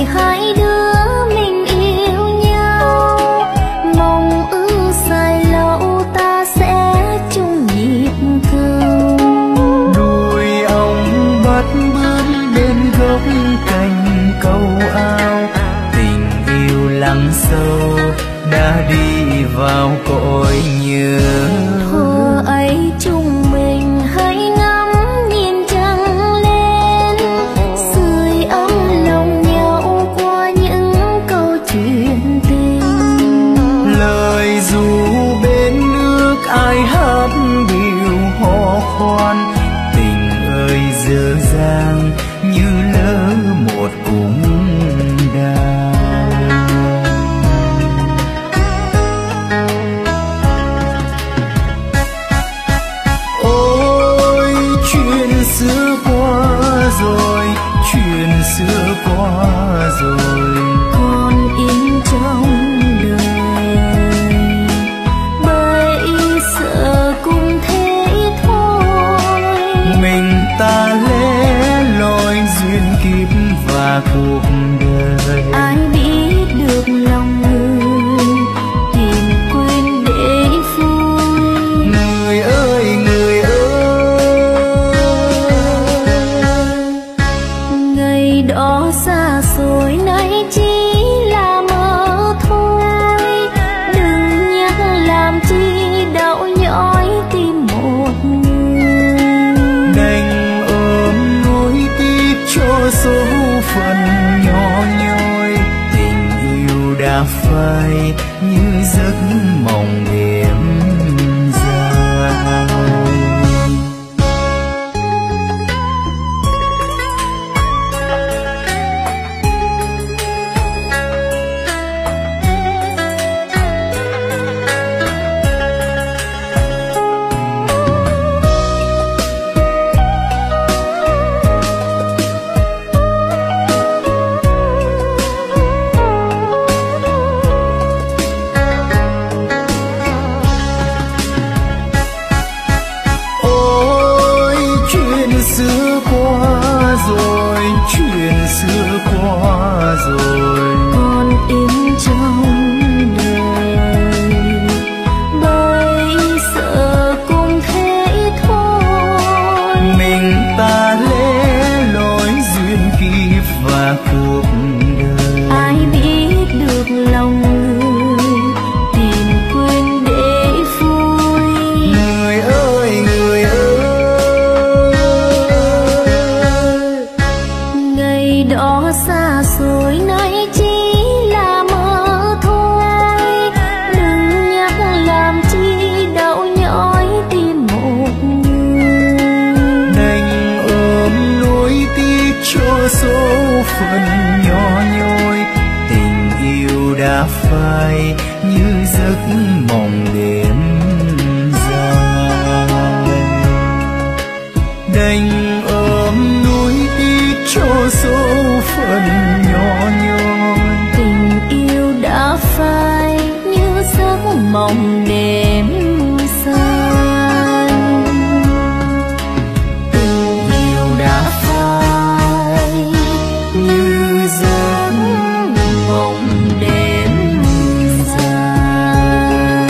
hai đứa mình yêu nhau, mong ước dài lâu ta sẽ chung nhịp cầu. Đuôi ong bắt bướm bên gốc cành câu ao, tình yêu lắng sâu đã đi vào cõi nhớ. Thuở ấy chúng mình hãy ngắm nhìn trăng lên, sưởi ấm lòng nhau qua những câu chuyện tình. Lời ru bên nước ai hát điệu hò khoan, tình ơi dở dang như lỡ một cung đàn. Ôi chuyện xưa qua rồi, chuyện xưa qua rồi, Còn in trong đời bây giờ cũng thế thôi. mình ta lẻ loi duyên kiếp và cuộc đời. Ai biết được lòng người tìm quên để vui. Người ơi người ơi, Ngày đó xa xôi nay chỉ là mơ thôi, đừng nhắc làm chi đau nhói tim một người. đành ôm nỗi tiếc cho số phận nhỏ nhoi, tình yêu đã phai như giấc mộng đêm dài. Ôi chuyện xưa qua rồi, chuyện xưa qua rồi, Còn in trong đời bây giờ cũng thế thôi. mình ta lẻ loi duyên kiếp và cuộc đời. Ai biết được lòng người tìm quên để vui. Người ơi người ơi, Ngày đó xa xôi nay chỉ là mơ thôi, đừng nhắc làm chi đau nhói tim một người. đành ôm nỗi tiếc cho số phận nhỏ nhoi, tình yêu đã phai như giấc mộng đêm dài. Đành ôm nỗi tiếc cho số phận nhỏ nhoi, Tình yêu đã phai như giấc mộng đêm dài. tình yêu đã phai như giấc Mộng đêm dài.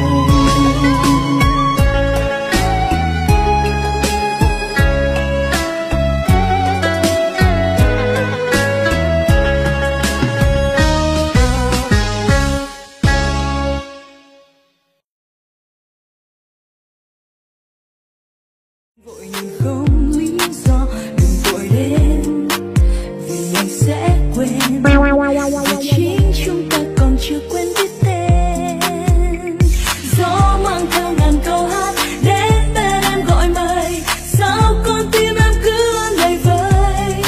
Vội nhưng không lý do, đừng vội đến vì anh sẽ quên. Vì chính chúng ta còn chưa quen biết tên. Gió mang theo ngàn câu hát đến bên em gọi mời, sao con tim em cứ lầy vơi.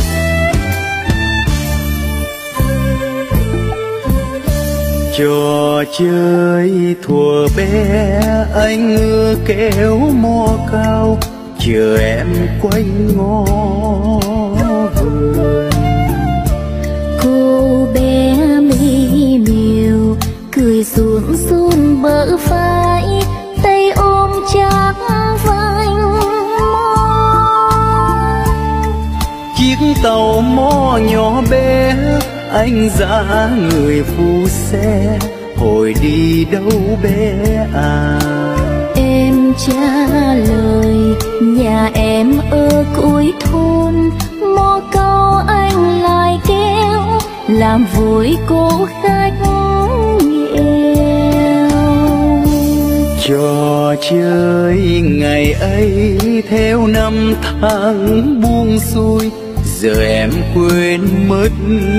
cho Trò chơi thuở bé anh ưa kéo mò cao, chờ em quanh ngõ vườn. Cô bé mi miều cười xuống run bờ vai, tay ôm chắc vành môi. Chiếc tàu mò nhỏ bé anh dã người phu xe, hồi đi đâu bé à. Em trả lời nhà em ở cuối thôn, mò câu anh lại kéo làm vui cô khách nghèo. Trò chơi ngày ấy theo năm tháng buông xuôi, giờ em quên mất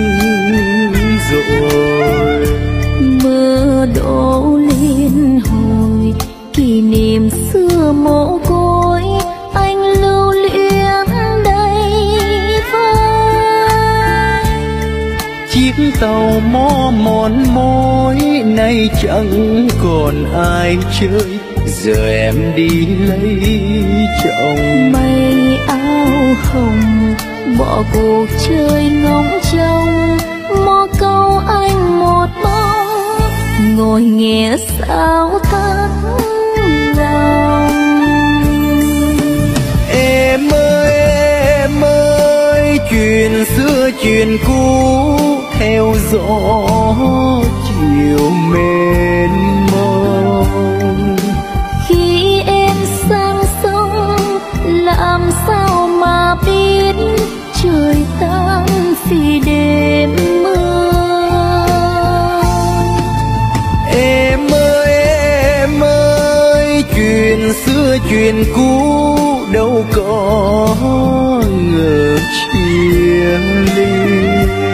rồi. Mưa đổ liên hồi kỷ niệm xưa mồ côi, anh lưu luyến đây vai. Chiếc tàu mò mòn mỏi nay chẳng còn ai chơi, giờ em đi lấy chồng. Mây áo hồng bỏ cuộc chơi ngóng trông, mò câu anh một bóng ngồi nghe sao thắt lòng. Em ơi chuyện xưa chuyện cũ theo gió chiều mênh mông. Khi em sang sông làm sao mà biết trời tan vì đêm mưa. Em ơi chuyện xưa chuyện cũ đâu có ngờ chia ly.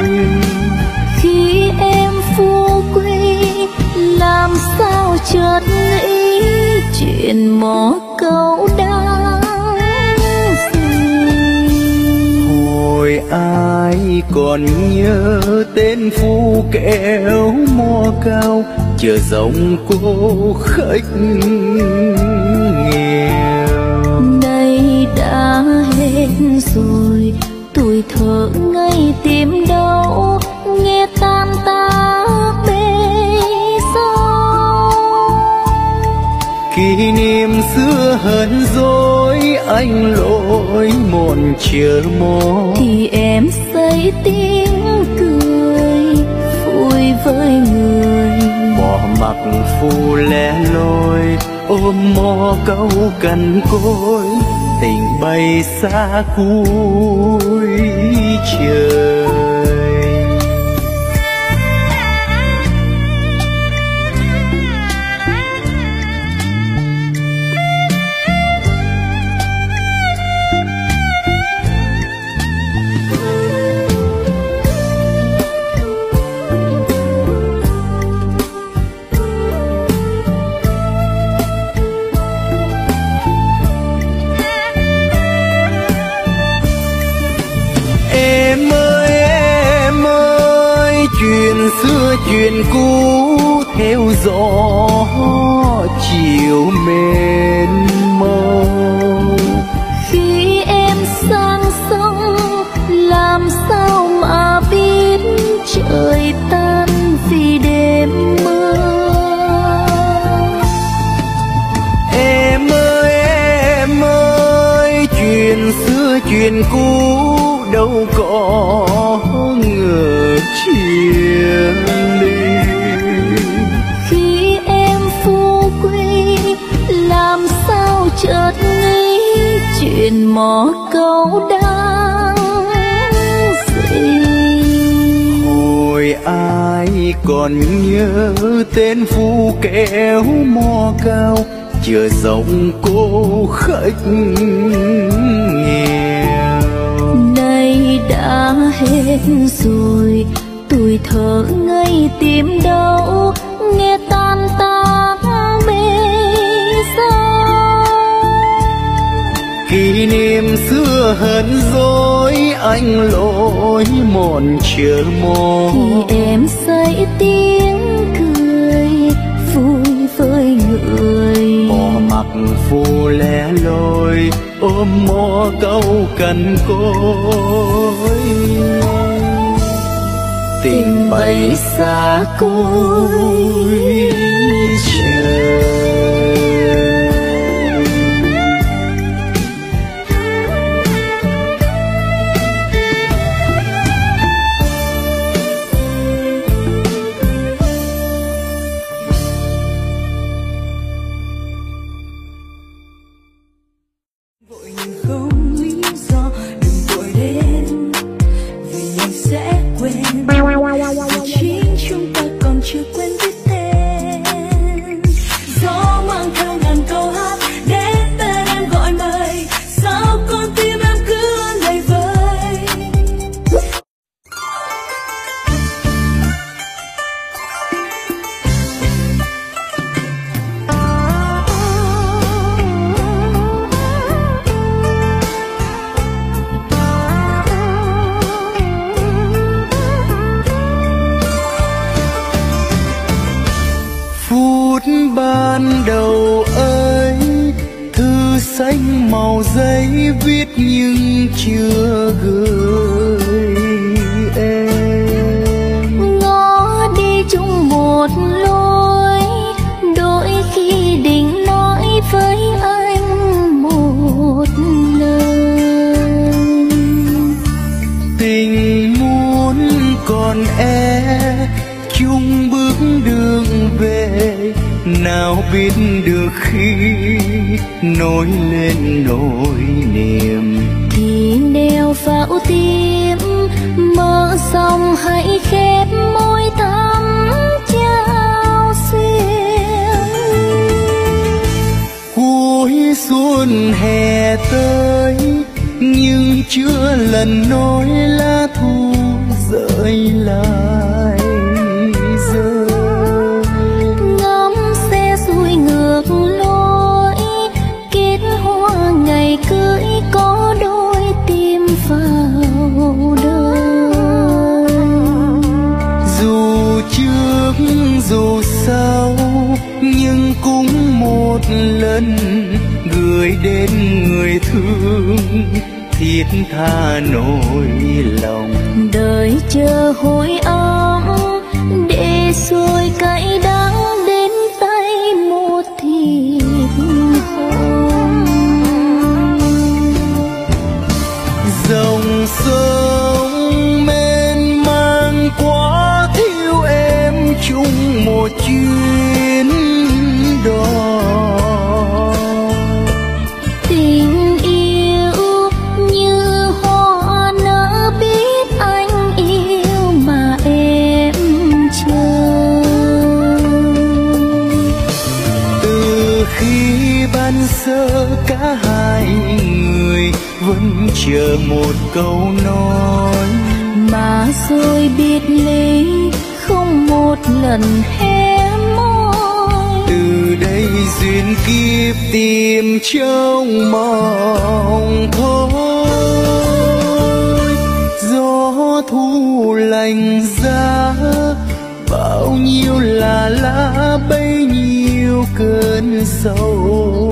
Khi em phú quý làm sao chợt nghĩ chuyện mò câu đáng gì. Hồi ai còn nhớ tên phu kéo mò cao, chờ dòng cô khách nghèo. Nay đã hết rồi tuổi thơ ngây tìm đâu, nghe tan tác bê dâu. Kỷ niệm xưa hờn dỗi anh lỗi mòn chờ mò, Thì em say tiếng cười vui với người. bỏ mặc phu lẻ loi ôm mò câu cằn cối, tình bay xa cuối trời. Chuyện xưa chuyện cũ theo gió chiều mênh mông. Khi em sang sông làm sao mà biết trời tan vì đêm mưa. Em ơi chuyện xưa chuyện cũ đâu có ngờ chia ly. Khi em phú quý làm sao chợt nghĩ chuyện mò câu đáng gì. Hồi ai còn nhớ tên phu kéo mò cao, chờ dòng cô khách nghèo. Nay đã hết rồi tuổi thơ ngây tìm đâu, nghe tan tác bê dâu. Kỷ niệm xưa hờn dỗi anh lỗi mòn chờ mò, Thì em say tiếng cười mặc phù lẻ loi ôm mõ câu cằn cối. Tình bay xa cõi trời. Ban đầu ấy thư xanh màu giấy viết nhưng chưa gửi em. Ngó đi chung một lối, đôi khi định nói với anh một lời. Tình muốn còn chung bước đường về, nào biết được khi nổi lên nỗi niềm. Thì nêu vào tim mơ xong hãy khép môi thắm trao xuyên. Cuối xuân hè tới nhưng chưa lần nỗi lá thu rơi lại. Có đôi tim vào đời, dù trước dù sau nhưng cũng một lần gửi đến người thương thiết tha nỗi lòng. đời chờ hồi ấm để rồi cay đắng đến tay một thịt hồng. Dòng sông mênh mang quá thiếu em chung một chuyến đò. Tình yêu như hoa nở biết anh yêu mà em chờ. Từ khi ban sơ cả hai người vẫn chờ một câu nói, mà rồi biệt ly không một lần hé môi. từ đây duyên kiếp tìm trong mộng thôi. Gió thu lành giá bao nhiêu là lá bấy nhiêu cơn sầu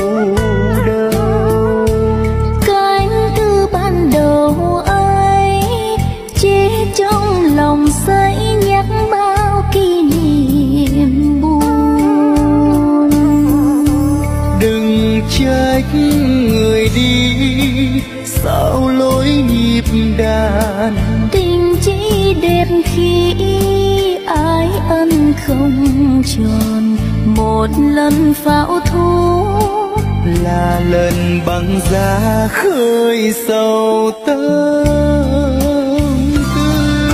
đau. Cánh thư ban đầu ấy chỉ trong lòng giấy nhắc bao kỷ niệm buồn. Đừng trách người đi sao lối nhịp đàn, Tình chỉ đẹp khi ái ân không tròn. Một lần pháo thu là lần băng giá khơi sầu tâm tư.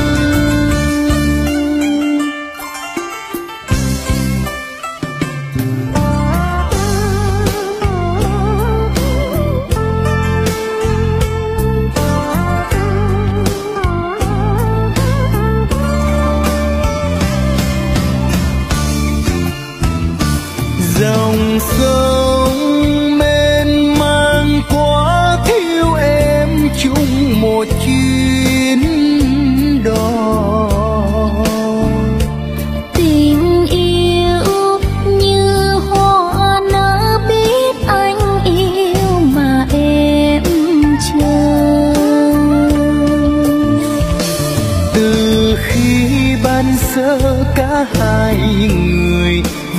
Dòng sông mênh mang quá thiếu em chung một chuyến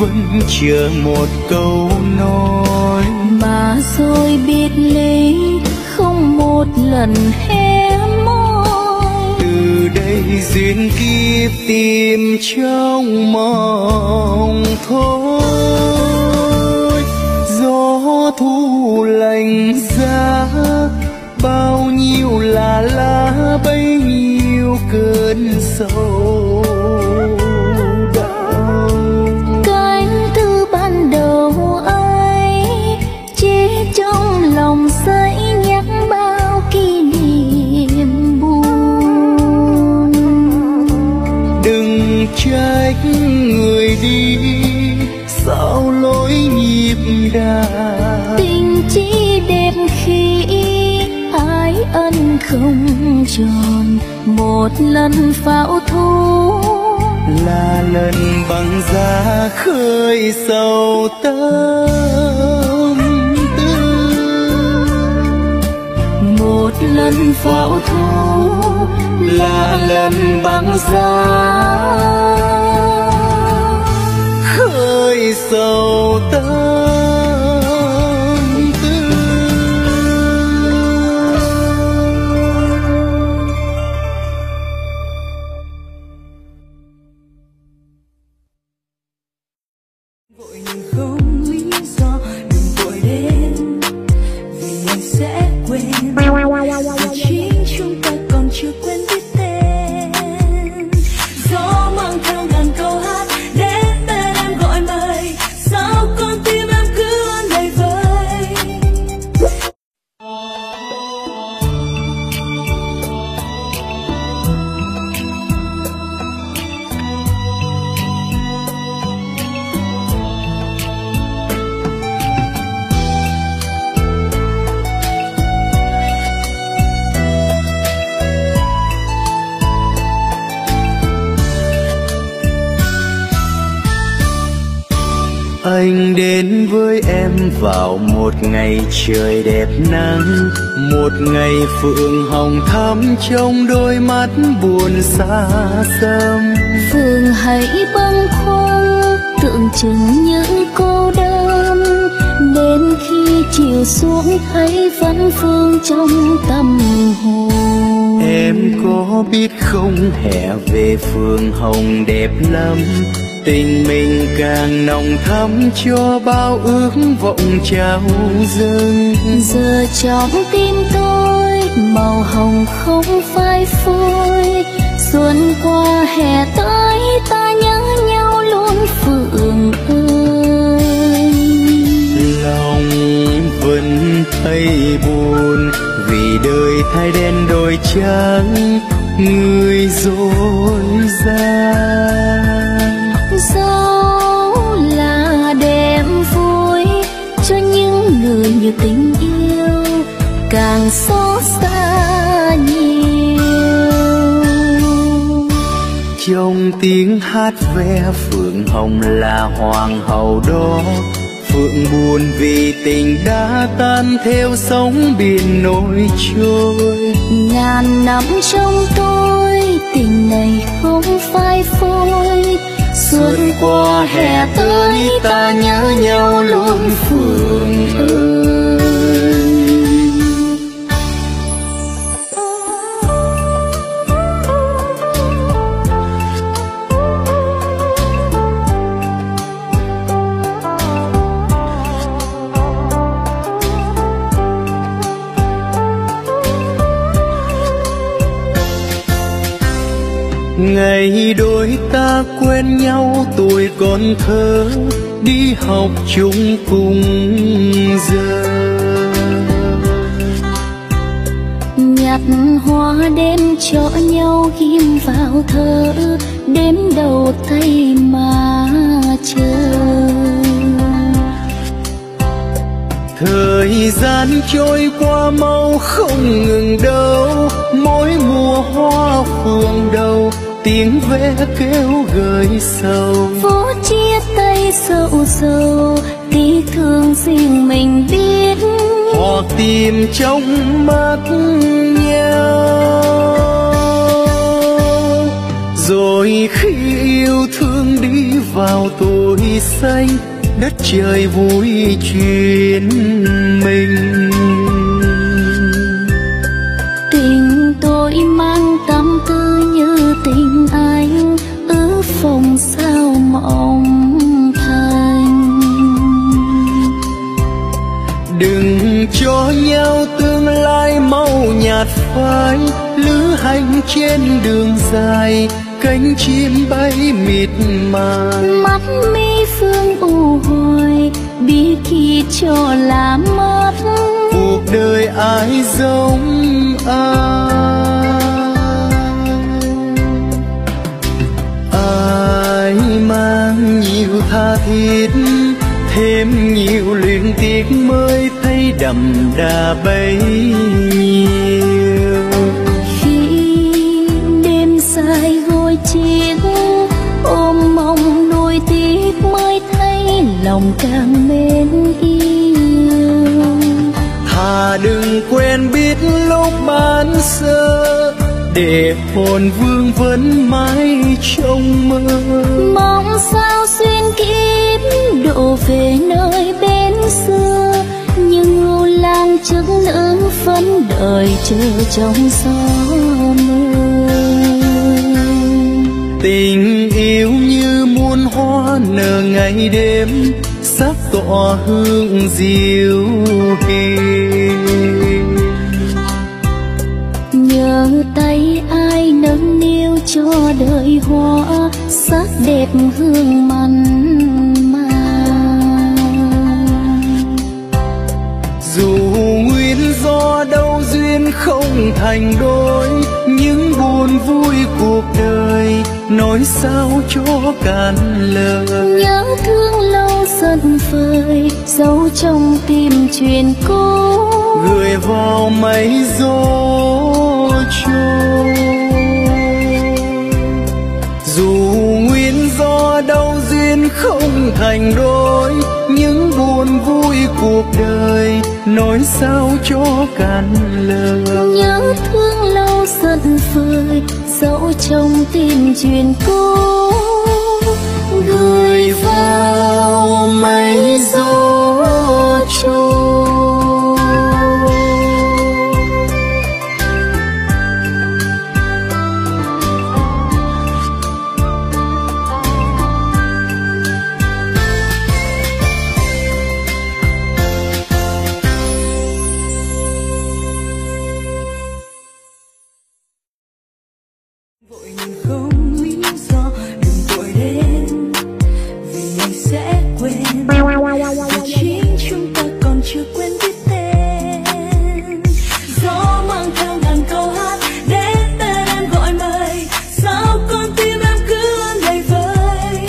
vẫn chờ một câu nói, mà rồi biệt ly không một lần hé môi. Từ đây duyên kiếp tìm trong mộng thôi. Gió thu lạnh giá, bao nhiêu là lá bấy nhiêu cơn sầu đau. Cánh thư ban đầu ấy chỉ trong lòng dãy nhắc bao kỷ niệm buồn. Đừng trách người đi sao lối nhịp đàn, Tình chỉ đẹp khi ái ân không tròn, một lần pháo thu là lần băng giá khơi sầu tâm tư. một lần pháo thu Là lần băng giá khơi sầu tâm tư. Vội nhưng không lý do, đừng vội đến vì anh sẽ quên. Vì chính chúng ta còn chưa quen biết tên. Gió mang theo ngàn câu hát đến tên em gọi mời, sao con tim em cứ luôn đầy vơi. Anh đến với em vào một ngày trời đẹp nắng, một ngày phượng hồng thắm trong đôi mắt buồn xa xăm. Phường hãy bâng khuâng tượng trưng những cô đơn, đến khi chiều xuống thấy vẫn vương trong tâm hồn. Em có biết không, hè về phượng hồng đẹp lắm, tình mình càng nồng thắm cho bao ước vọng trao dâng. Giờ trong tim tôi màu hồng không phai phôi, xuân qua hè tới ta nhớ nhau luôn phượng ơi. Lòng vẫn thấy buồn vì đời thay đen đổi trắng, người dối gian. Dẫu là đêm vui cho những người như tình yêu càng xót xa nhiều. Trong tiếng hát ve phượng hồng là hoàng hậu đó, phượng buồn vì tình đã tan theo sóng biển nổi trôi. Ngàn năm trong tôi tình này không phai phôi, xuân qua hè tới ta nhớ nhau luôn phượng ơi. Ngày đôi ta quen nhau tuổi còn thơ, đi học chung cùng giờ. Nhặt hoa đêm cho nhau ghim vào thơ, đếm đầu tay mà chờ. Thời gian trôi qua mau không ngừng đâu, mỗi mùa hoa phượng đầu tiếng ve kêu gợi sầu. Phố chia tay sầu sầu, tí thương riêng mình biết, hoặc tìm trong mắt nhau. Rồi khi yêu thương đi vào tuổi xanh, đất trời vui chuyện mình. Tình tôi mang tâm tư như tình anh, ước phòng sao mộng thành. Đừng cho nhau tương lai mau nhạt phai, lữ hành trên đường dài, cánh chim bay mịt mài. Mắt mi phương u hoài, biết khi cho là mất. Cuộc đời ai giống ai mang nhiều tha thiết, thêm nhiều luyến tiếc mới thấy đậm đà bấy nhiêu. Khi đêm dài gối chiếc, ôm mong nuối tiếc mới thấy lòng càng mến yêu. Thà đừng quen biết lúc ban sơ, để hồn vương vẫn mãi trong mơ. Mong sao xuyên kiếp độ về nơi bên xưa, nhưng ngô lang chức nữ phấn đời chờ trong gió mưa. Tình yêu như muôn hoa nở ngày đêm, sắc tỏa hương diệu hiền. Nhờ tay ai nâng niu cho đời hoa, sắc đẹp hương mặn mà. Dù nguyên do đâu duyên không thành đôi, những buồn vui cuộc đời nói sao cho cạn lời. Nhớ thương lâu dần vơi, giấu trong tim chuyện cũ, gửi vào mây gió trôi. Dù nguyên do đâu duyên không thành đôi, những buồn vui cuộc đời nói sao cho cạn lời. nhớ thương lâu dần vơi, giấu trong tim chuyện cũ, gửi vào mây gió trôi. Vội nhưng không lý do, đừng vội đến, vì anh sẽ quên. Vì chính chúng ta còn chưa quên biết tên. Gió mang theo ngàn câu hát đến tên em gọi mời, sao con tim em cứ lầy vơi.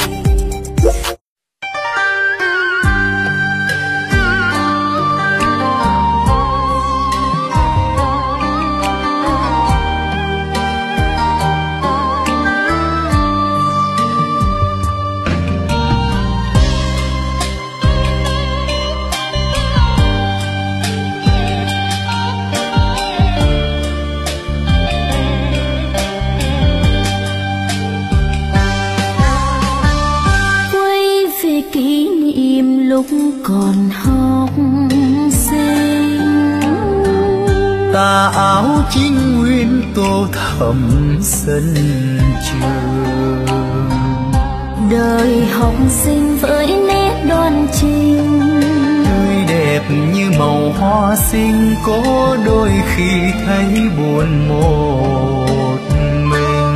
Quay về kỷ niệm lúc còn học sinh, tà áo chính nguyên tô thắm sân trường. đời học sinh với nét đoan trình, Tươi đẹp như màu hoa xinh, có đôi khi thấy buồn một mình.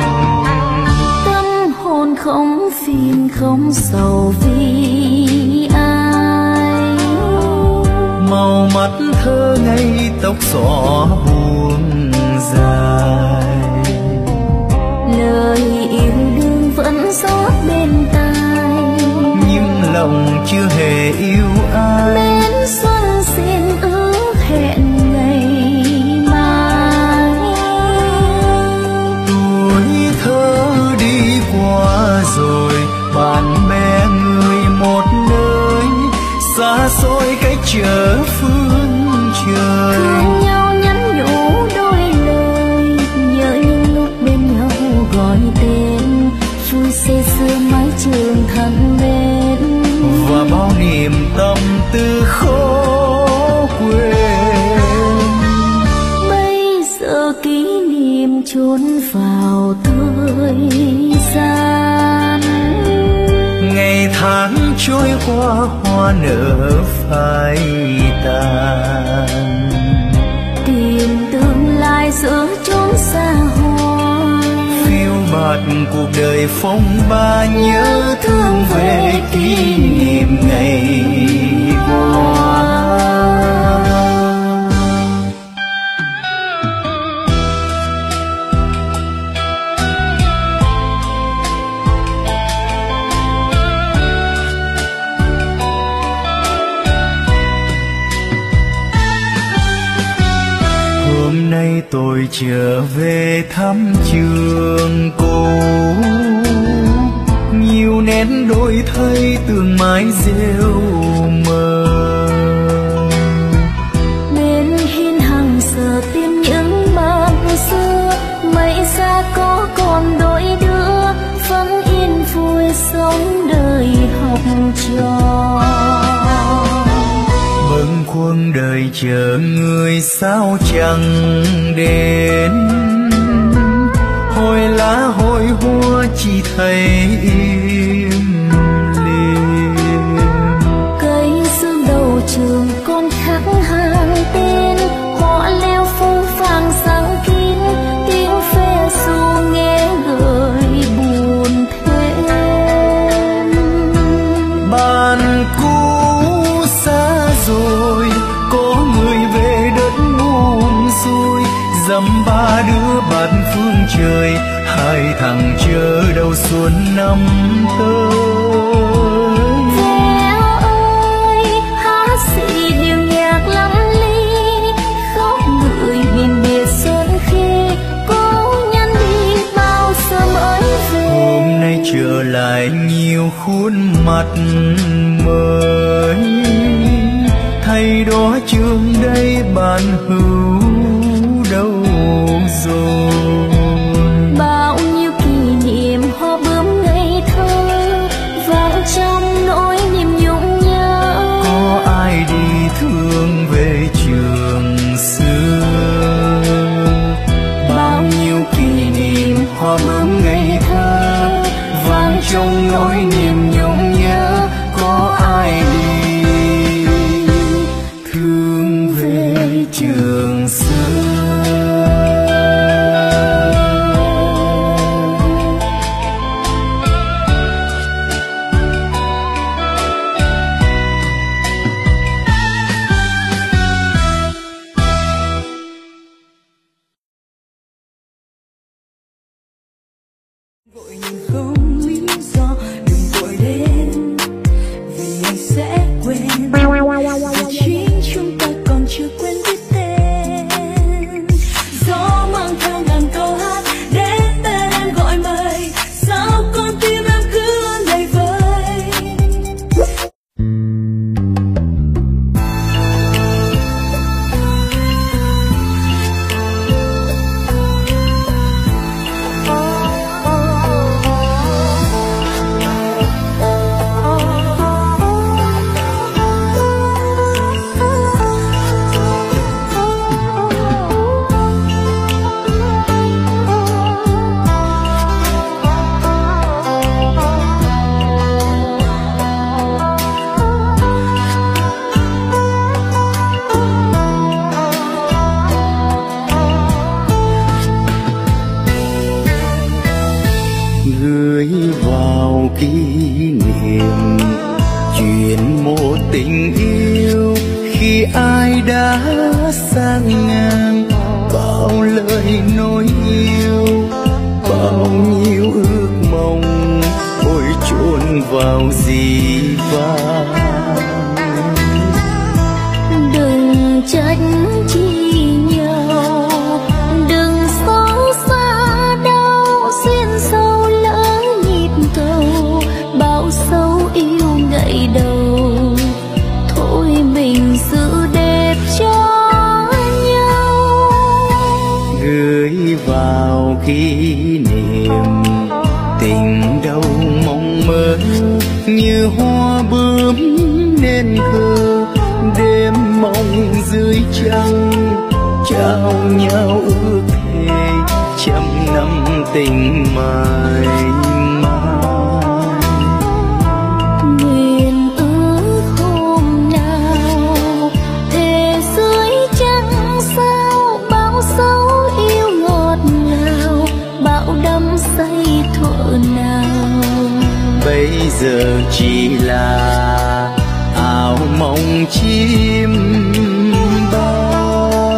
tâm hồn không phiền không sầu vì ai. Màu mắt thơ ngây tóc xõa buồn dài. Lời yêu đương vẫn rót bên tai, Nhưng lòng chưa hề yêu ai. bên xuân xin ước hẹn ngày mai. Tuổi thơ đi qua rồi, bạn bè người một nơi, xa xôi cách trở phương trời. Thương nhau nhắn nhủ đôi lời, nhớ những lúc bên nhau gọi tên, vui say sưa mái trường thân bên và bao niềm tâm tư khó quên. bây giờ kỷ niệm chôn vào thời gian, ngày tháng trôi qua hoa nở phai tàn, tìm tương lai giữa chốn xa hoa, phiêu bạt cuộc đời phong ba, nhớ thương về kỷ niệm ngày qua. Hôm nay tôi trở về thăm trường cũ, nhiều nén đổi thay tường mái rêu mờ, bên hiên hằng giờ tìm những mộng xưa, mấy xa có còn đôi đứa vẫn yên vui sống đời học trò. bâng khuâng đời chờ người sao chẳng đến, hồi lá hồi hoa chỉ thấy im lìm. Cây dương đầu trường con khắc hàng tên, họ leo phố vàng sáng kín, tiếng phê ru nghe gợi buồn thêm. Bạn cũ xa rồi, có người về đất buông xuôi, dăm ba đứa bạn phương trời, hai thằng chờ đầu xuân năm tới. Véo ơi hát xì điệu nhạc lắm ly, khóc người biển biệt xuân khi cố nhân đi bao giờ mới về. Hôm nay trở lại nhiều khuôn mặt mới, thầy đó trường đây bạn hữu đâu rồi. Bao nhiêu kỷ niệm hoa bướm ngây thơ vang trong nỗi niềm nhung nhớ. Có ai đi thương về trường xưa, bao nhiêu kỷ niệm hoa bướm ngây thơ vang trong nỗi niềm nhung nhớ. Có ai đi thương về trường xưa. Vội nhưng không lý do, đừng vội đến vì anh sẽ quên, vì chính chúng ta còn chưa quên biết tên. Gió mang theo ngàn câu hát đến tên em gọi mời, sao con tim em cứ lầy vơi. Gửi vào kỷ niệm chuyện một tình yêu, khi ai đã sang ngang bao lời nói yêu, bao nhiêu ước mong ôi chôn vào dĩ vãng. Đừng trách chi nhau, đừng xót xa đau, duyên sâu lỡ nhịp cầu, bao sâu yêu ngậy đầu, thôi mình giữ đẹp cho nhau. Gửi vào kỷ niệm tình đâu mong mơ như hoa bướm nên thơ, đêm mộng dưới trăng trao nhau ước thề trăm năm tình mãi mãi. Nguyện ước hôm nào thề dưới trăng sao, bao dấu yêu ngọt ngào, bão đắm say thuở nào. Bây giờ chỉ là ảo mộng chim bao.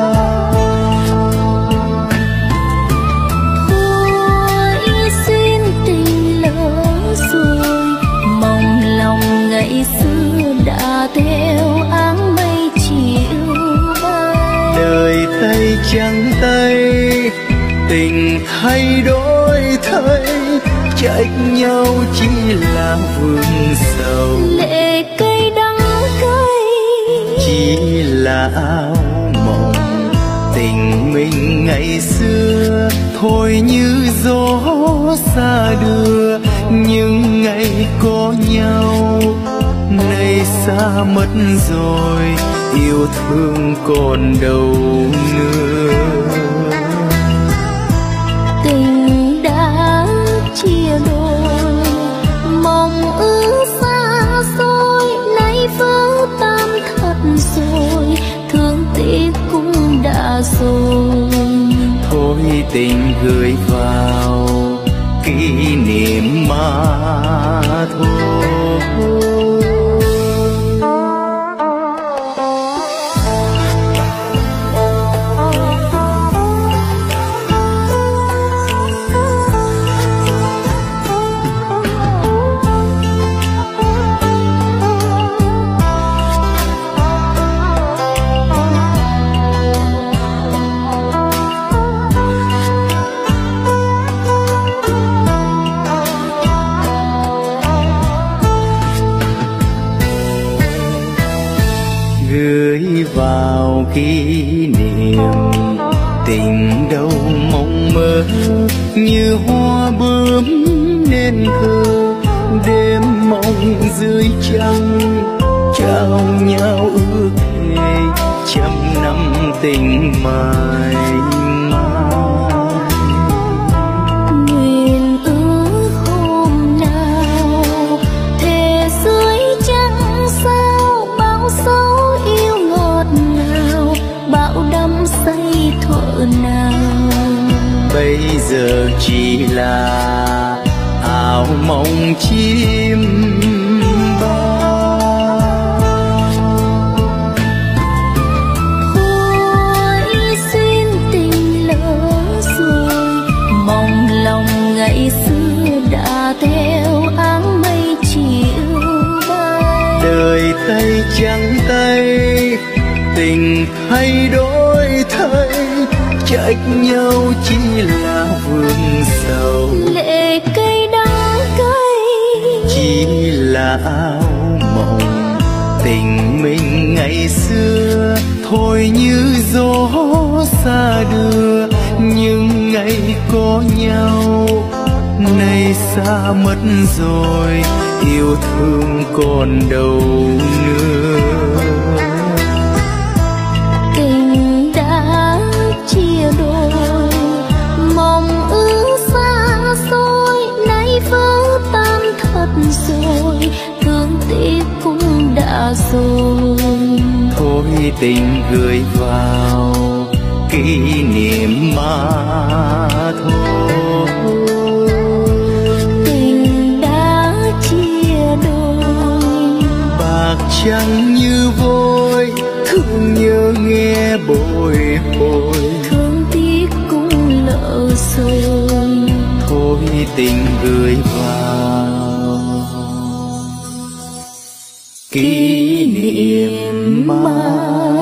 Cuối duyên tình lỡ rồi, mong lòng ngày xưa đã theo áng mây chiều bay. Đời thay trắng tay, tình thay đổi thay, trách nhau chỉ là vương sầu. Lệ cây đắng cay chỉ là áo mộng, tình mình ngày xưa thôi như gió xa đưa. Những ngày có nhau nay xa mất rồi, yêu thương còn đâu nữa. tình đã chia đôi, mong ước xa xôi nay vỡ tan thật rồi, thương tiếc cũng đã rồi. Thôi tình gửi vào kỷ niệm mà thôi. Gửi vào kỷ niệm tình đâu mộng mơ, như hoa bướm nên thơ, đêm mộng dưới trăng trao nhau ước thề trăm năm tình mãi mãi. Nguyện ước hôm nào thề dưới trăng sao, bao dấu yêu ngọt ngào, bão đắm say thuở nào. Bây giờ chỉ là ảo mộng chim bao. Cuối duyên tình lỡ rồi, mong lòng ngày xưa đã theo áng mây chiều bay. Đời tay trắng tay, tình thay đổi thay, trách nhau chỉ là vương sầu. Lệ cây đắng cay chỉ là áo mộng, tình mình ngày xưa thôi như gió xa đưa. Nhưng ngày có nhau nay xa mất rồi, yêu thương còn đâu nữa. tình đã chia đôi, mong ước xa xôi nay vỡ tan thật rồi, thương tiếc cũng đã rồi. Thôi tình gửi vào kỷ niệm mà thôi. Tình đã chia đôi, Bạc trắng như vôi, thương nhớ nghe bồi hồi. thương tiếc cũng lỡ rồi. Thôi tình gửi vào kỷ niệm mà